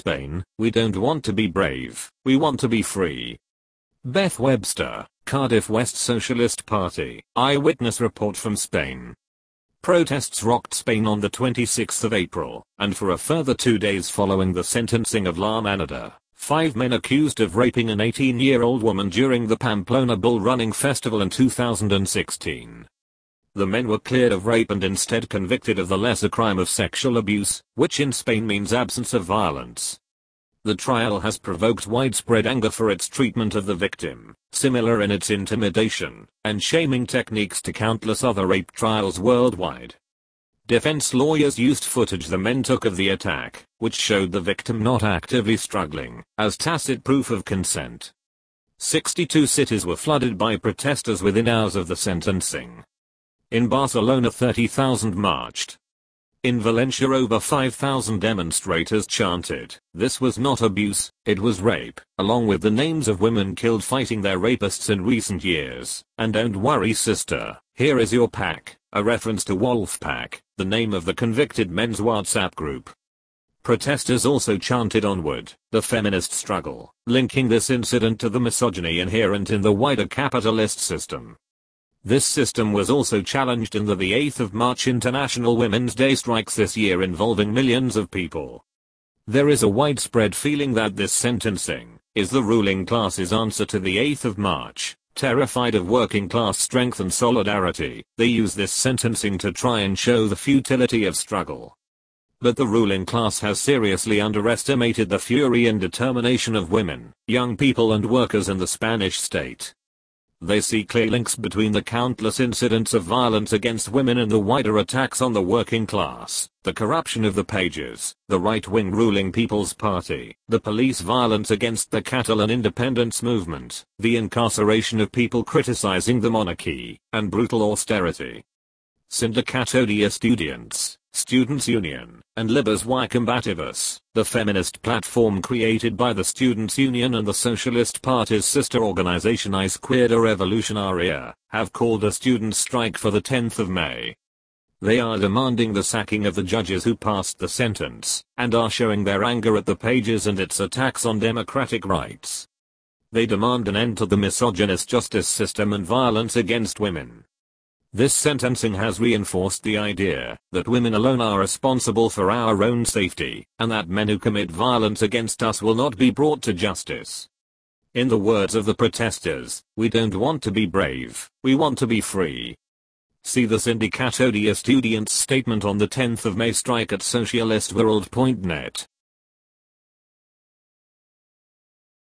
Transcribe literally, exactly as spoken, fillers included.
Spain, we don't want to be brave, we want to be free. Beth Webster, Cardiff West Socialist Party, eyewitness report from Spain. Protests rocked Spain on the twenty-sixth of April, and for a further two days following the sentencing of La Manada, five men accused of raping an eighteen-year-old woman during the Pamplona Bull Running Festival in two thousand sixteen. The men were cleared of rape and instead convicted of the lesser crime of sexual abuse, which in Spain means absence of violence. The trial has provoked widespread anger for its treatment of the victim, similar in its intimidation and shaming techniques to countless other rape trials worldwide. Defense lawyers used footage the men took of the attack, which showed the victim not actively struggling, as tacit proof of consent. sixty-two cities were flooded by protesters within hours of the sentencing. In Barcelona thirty thousand marched. In Valencia over five thousand demonstrators chanted, "This was not abuse, it was rape," along with the names of women killed fighting their rapists in recent years, and "Don't worry sister, here is your pack," a reference to Wolfpack, the name of the convicted men's WhatsApp group. Protesters also chanted "Onward, the feminist struggle," linking this incident to the misogyny inherent in the wider capitalist system. This system was also challenged in the the eighth of March International Women's Day strikes this year involving millions of people. There is a widespread feeling that this sentencing is the ruling class's answer to the eighth of March. Terrified of working class strength and solidarity, they use this sentencing to try and show the futility of struggle. But the ruling class has seriously underestimated the fury and determination of women, young people and workers in the Spanish state. They see clear links between the countless incidents of violence against women and the wider attacks on the working class, the corruption of the Pages, the right-wing ruling People's Party, the police violence against the Catalan independence movement, the incarceration of people criticizing the monarchy, and brutal austerity. Sindicato de Estudiants, Students' Union, and Libres y Combativos, the feminist platform created by the Students' Union and the Socialist Party's sister organization Izquierda Revolucionaria, have called a student strike for the tenth of May. They are demanding the sacking of the judges who passed the sentence, and are showing their anger at the Pages and its attacks on democratic rights. They demand an end to the misogynist justice system and violence against women. This sentencing has reinforced the idea that women alone are responsible for our own safety, and that men who commit violence against us will not be brought to justice. In the words of the protesters, we don't want to be brave, we want to be free. See the Sindicato de Estudiants statement on the tenth of May strike at socialistworld dot net.